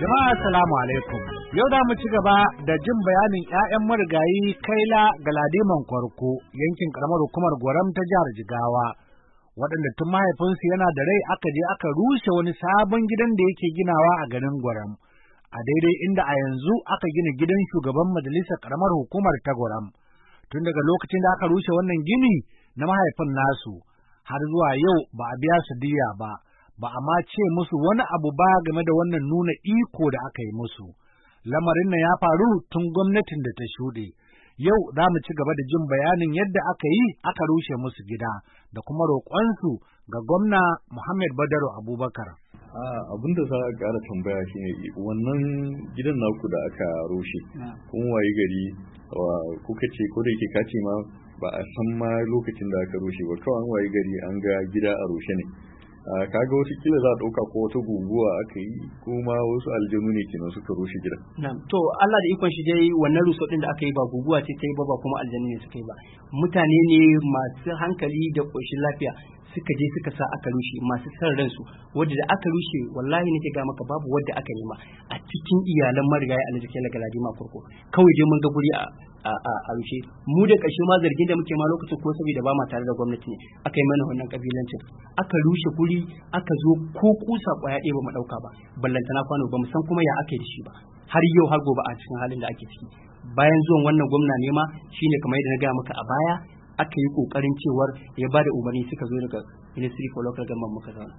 Jama'a assalamu alaikum. Yau da mu ci gaba da jin bayanin 'ya'yan marigayi Kaila Galadiman Kwarko yankin karamar hukumar Gwaram ta jihar Jigawa, waɗanda tun mahaifinsu yana da rai aka je aka rushe wani sabon gidan da yake ginawa a garin Gwaram, a daidai inda a yanzu aka gina gidan shugaban majalisar karamar hukumar ta Gwaram. Tun daga lokacin da aka rushe wannan gini na mahaifin nasu har zuwa yau ba a biya su diyya ba a ma ce musu wani abu ba game da wannan nuna iko da aka yi musu. Lamarin nan ya faru tun gwamnatin da ta shuɗe. Yau za mu ci gaba da jin bayanin yadda aka yi aka rushe musu gida da kuma roƙonsu ga gwamna Muhammad Badaru Abubakar. Abin da za a ƙara tambaya shine wannan gidan naku da aka rushe, kun wayi gari kuka ce ko da yake kace ma ba a san ma lokacin da aka rushe ba, kawai an wayi gari an ga gida a rushe ne. Kaga wasu kila za a ɗauka ko wata guguwa aka yi kuma wasu aljanu ne kenan suka rushe gidan. To Allah da ikon shi dai wannan ruso din da aka yi ba guguwa ce ta yi ba kuma aljanu ne suka yi ba. Mutane ne masu hankali da ƙoshin lafiya suka je suka sa aka rushe, masu san ransu wadda da aka rushe wallahi nake ga maka babu wadda aka nema a cikin iyalan marigayi Alhaji Kaila Galadima Kwarko. Kawai dai mun ga guri a rushe. Mu da ƙarshe ma zargin da muke ma lokacin ko saboda ba ma tare da gwamnati ne aka yi mana wannan kabilancin, aka rushe guri aka zo ko kusa kwaya ɗaya ba mu ɗauka ba, ballantana kwano ba mu san kuma ya aka yi da shi ba har yau har gobe a cikin halin da ake ciki. Bayan zuwan wannan gwamna ne ma shine kamar yadda na gaya maka a baya aka yi kokarin cewar ya bada umarni suka zo daga Ministry for Local Government muka zauna.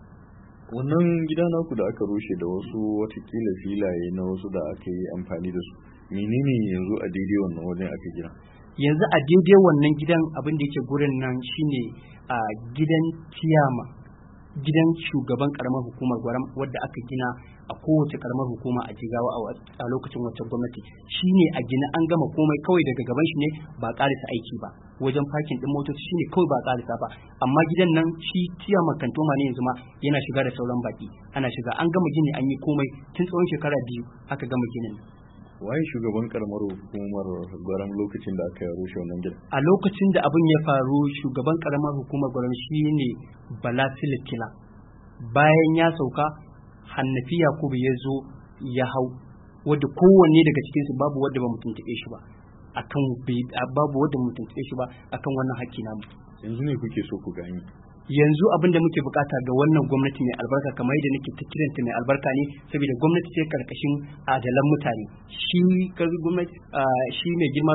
Wannan gida naku da aka rushe da wasu watakila filaye na wasu da aka yi amfani da su, menene yanzu a daidai wannan wajen aka gina? Yanzu a daidai wannan gidan abin da yake gurin nan shine a gidan Tiyama, gidan shugaban karamar hukumar Gwaram wadda aka gina a kowace karamar hukuma a Jigawa a lokacin wacce gwamnati, shine a gina an gama komai, kawai daga gaban shi ne ba ƙarisa aiki ba, wajen parking din motoci shine kawai ba ƙarisa ba, amma gidan nan shi Tiyama kantoma ne yanzu ma yana shiga da sauran baki ana shiga, an gama gini an yi komai tun tsawon shekara 2 aka gama ginin. Waye shugaban karamar hukumar Gwaram lokacin da aka rushe wannan gidan? A lokacin da abin ya faru shugaban karamar hukumar Gwaram shine Bala Silikila. Bayan ya sauka Hannafi Yakubu ya zo ya hau, wadda kowanne daga cikin su babu wadda ba mu tuntuɓe shi ba akan babu wadda mu tuntuɓe shi ba akan wannan hakki namu. Yanzu ne kuke so ku gani? Yanzu abin da muke bukata ga wannan gwamnati mai albarka, kamar yadda nake ta kiranta mai albarka ne saboda gwamnati ce karkashin adalan mutane. Shi gwamnati shi mai girma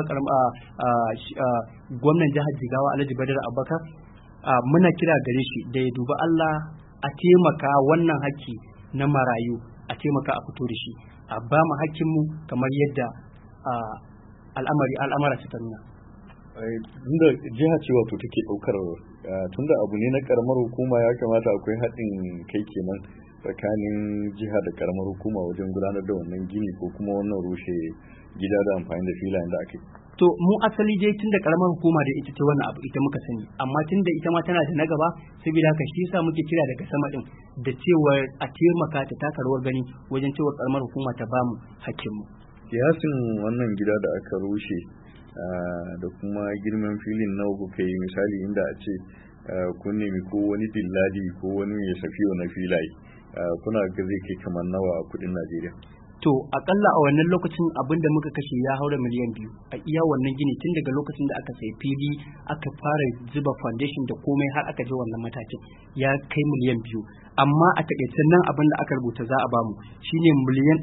gwamnan jihar Jigawa Alhaji Badar Abubakar, muna kira gare shi da ya duba Allah a taimaka wannan haƙƙi na marayu, a taimaka a fito da shi, a ba mu haƙƙinmu kamar yadda al'amara su ta nuna. Tunda jiha ce wato take ɗaukar tunda abu ne na karamar hukuma, ya kamata akwai haɗin kai kenan tsakanin jiha da karamar hukuma wajen gudanar da wannan gini ko kuma wannan rushe gida da amfani da filayen da ake. To mu asali dai tunda karamar hukuma da ita ce wannan abu ita muka sani, amma tunda ita ma tana da na gaba, saboda haka shi yasa muke kira daga sama din da cewa a taimaka ta taka rawar gani wajen cewa karamar hukuma ta bamu hakkinmu. Kiyasin wannan gida da aka rushe da kuma girman filin nawa kuka yi, misali inda a ce kun nemi ko wani dillali ko wani mai safiyo na filaye, kuna ga zai kai kamar nawa a kudin Najeriya? To akalla a wannan lokacin abin da muka kashe ya haura miliyan 2 a iya wannan gini, tun daga lokacin da aka sai fili aka fara zuba foundation da komai har aka je wannan matakin ya kai miliyan 2, amma a takaicen nan abin da aka rubuta za a bamu shine miliyan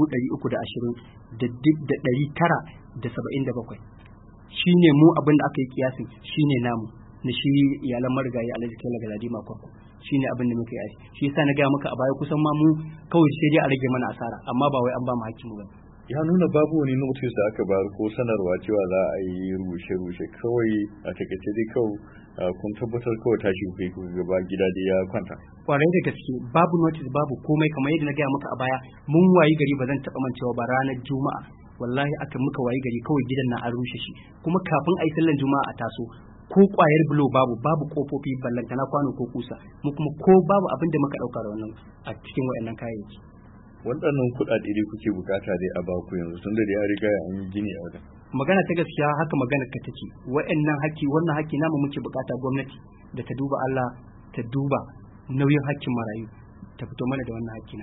1,320,977 shine mu abin da aka yi kiyasin shine namu na shi iyalan marigayi Alhaji Kaila Galadima Kwarko, shine abin da muka yi. Shi yasa na gaya maka a baya kusan ma mu kawai sai dai a rage mana asara, amma ba wai an ba mu hakkin ba. Ya nuna babu wani notice da aka bayar ko sanarwa cewa za a yi rushe kawai a takaice dai kawai kun tabbatar kawai tashi ku gaba gida da ya kwanta. Kwarai da gaske babu notice babu komai, kamar yadda na gaya maka a baya mun wayi gari ba zan taɓa mancewa ba, ranar Juma'a wallahi aka muka wayi gari kawai gidan na an rushe shi, kuma kafin a yi sallan Juma'a a taso ko kwayar bulo babu kofofi ballantana kwano ko kusa, mu kuma ko babu abin da muka dauka da wannan a cikin wayannan kayayyaki. Waɗannan kuɗaɗe dai kuke bukata dai a baku yanzu tunda da ya riga an yi gini a wajen. Magana ta gaskiya haka magana ka take, wannan haƙƙi namu muke bukata gwamnati da ta duba Allah, ta duba nauyin haƙƙin marayu, ta fito mana da wannan haƙƙi namu.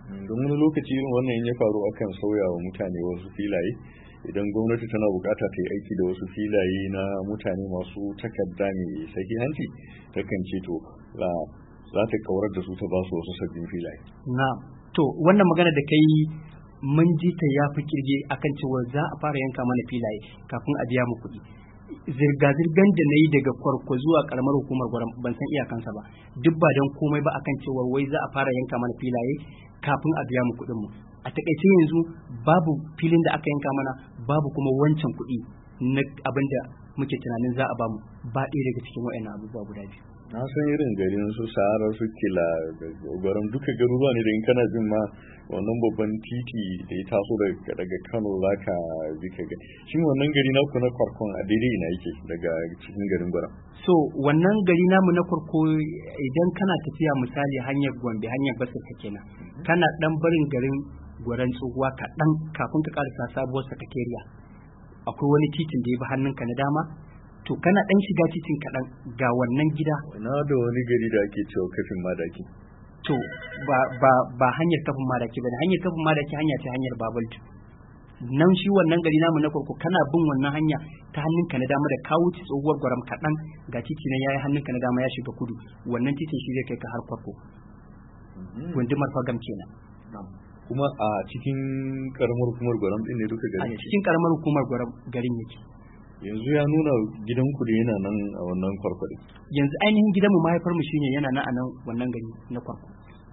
Don wani lokaci irin wannan ya faru akan sauya wa mutane wasu filaye idan gwamnati tana bukata ta yi aiki da wasu filaye na mutane masu takarda mai sahihanci takan ce to za ta kawar da su ta ba su wasu sabbin filaye. Na to wannan magana da kai mun ji ta ya fi kirge akan cewa za a fara yanka mana filaye kafin a biya mu kuɗi. Zirga-zirgan da na yi daga Kwarko zuwa karamar hukumar Gwaram ban san iyakansa ba, duk ba don komai ba akan cewa wai za a fara yanka mana filaye kafin a biya mu kuɗin mu. A takaice yanzu babu filin da aka yanka mana, babu kuma wancan kuɗi na abin da muke tunanin za a bamu, ba ɗaya daga cikin waɗannan abubuwa guda biyu. Na san irin garin su Sahara su Kila da Gwaram duka garuruwa ne da in kana jin ma wannan babban titi da ya taso daga Kano zaka bi ka ga. Shin wannan gari naku na Kwarkon a daidai ina yake daga cikin garin Gwaram? So wannan gari namu na Kwarko idan kana tafiya misali hanyar Gombe hanyar Basirka kenan, kana dan barin garin Gwaran Tsohuwa kaɗan kafin ka karasa sabuwar sakatariya, akwai wani titin da ya bi hannunka na dama, to kana dan shiga titin kaɗan ga wannan gida. Na da wani gari da ake cewa Kafin Madaki. To ba hanyar Kafin Madaki bane, hanyar Kafin Madaki hanya ce hanyar Babaltu. Nan shi wannan gari namu na Kwarko kana bin wannan hanya ta hannunka na dama da ka wuce tsohuwar Gwaram kaɗan ga titi na yayi hannunka na dama ya shiga kudu, wannan titin shi zai kai ka har Kwarko. Gundumar Fagam kenan. Kuma a cikin karamar hukumar Gwaram din ne duka garin? A cikin karamar hukumar Gwaram garin yake. Yanzu ya nuna gidanku da yana nan a wannan Kwarko din. Yanzu ainihin gidanmu mahaifarmu shine yana nan a nan wannan gari na Kwarko.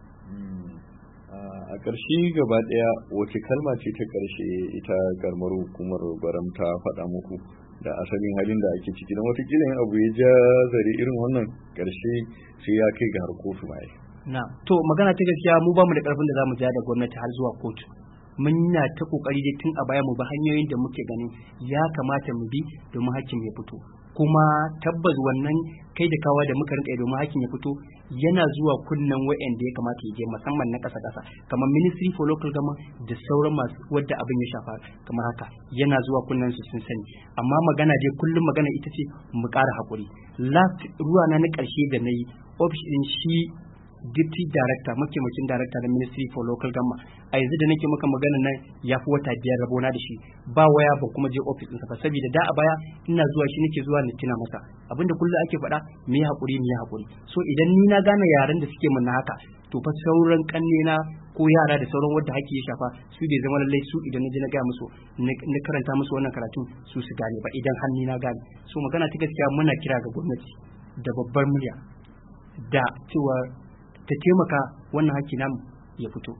A ƙarshe gaba ɗaya wace kalma ce ta ƙarshe ita karamar hukumar Gwaram ta faɗa muku da asalin halin da ake ciki, don watakila yin abu ya ja zare irin wannan ƙarshe sai ya kai ga har kotu ma. Na to magana ta gaskiya mu ba mu da ƙarfin da za mu ja da gwamnati har zuwa kotu. Mun na ta kokari dai tun a baya mu bi hanyoyin da muke ganin ya kamata mu bi domin hakkin ya fito, kuma tabbas wannan kai da kawa da muka rinka domin hakkin ya fito yana zuwa kunnen wa'anda ya kamata ya je, musamman na ƙasa kamar Ministry for Local Government da sauran masu wadda abin ya shafa kamar haka yana zuwa kunnen su sun sani, amma magana dai kullum magana ita ce mu ƙara haƙuri. Ruwa na ƙarshe da na yi ofishin shi Deputy Director, mataimakin Director na Ministry for Local Government, a yanzu da nake maka magana nan ya fi wata 5 rabona da shi, ba waya ba kuma je office ɗinsa ba, saboda da a baya ina zuwa shi nake zuwa na tuna masa abinda kullum ake faɗa me haƙuri. So idan ni na gane yaran da suke mun na haka, to fa sauran kannena ko yara da sauran wanda haƙƙi ya shafa su bai zama lallai su idan na je na gaya musu na karanta musu wannan karatun su gane ba idan har ni na gane. So magana ta gaskiya muna kira ga gwamnati da babbar murya da cewa ta taimaka wannan haƙƙi namu ya fito.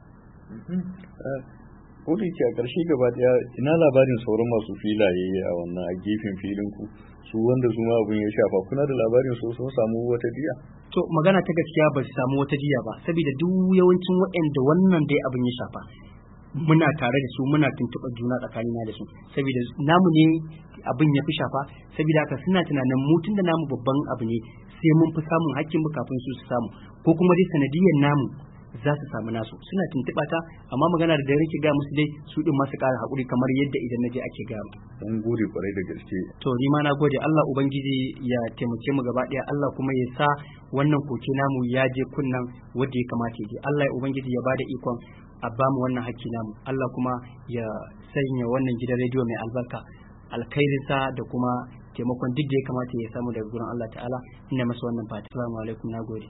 Ko da yake a ƙarshe gaba ɗaya ina labarin sauran masu filaye a wannan a gefen filin ku, su wanda su ma abin ya shafa, kuna da labarin su sun samu wata jiya? To magana ta gaskiya ba su samu wata jiya ba, saboda duk yawancin waɗanda wannan dai abin ya shafa muna tare da su, muna tuntuɓar juna tsakanina da su, saboda namu ne abin ya fi shafa, saboda haka suna tunanin mutun da namu babban abu ne sai mun fi samun hakkin mu kafin su samu, ko kuma dai sanadiyyar namu za su samu nasu. Suna tuntuɓa ta, amma magana da nake ga musu dai su din masu ƙara haƙuri kamar yadda idan naje ake ga mu. Mun gode kwarai da gaske. To ni ma na gode, Allah ubangiji ya taimake mu gaba ɗaya, Allah kuma ya sa wannan koke namu ya je kunnan wanda ya kamata ya je. Allah ya ubangiji ya bada ikon a bamu wannan hakki namu, Allah kuma ya sanya wannan gidan rediyo mai albarka alkhairinsa da kuma taimakon duk da ya kamata ya samu daga gurin Allah ta'ala. Ina masa wannan fata. Assalamu alaikum, na gode.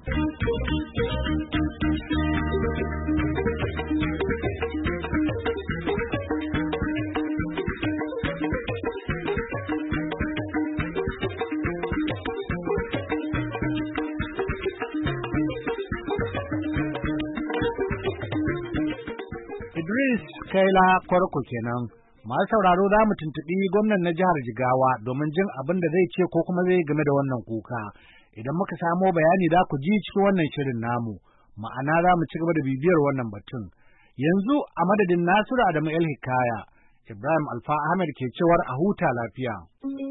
Idris Kaila Kwarko kenan. Masu sauraro za mu tuntuɓi gwamnan na jihar Jigawa domin jin abin da zai ce ko kuma zai game da wannan kuka. Idan muka samo bayani za ku ji cikin wannan shirin namu, ma'ana za mu ci gaba da bibiyar wannan batun. Yanzu a madadin Nasiru Adamu El Hikaya, Ibrahim Alfa Ahmed ke cewar a huta lafiya.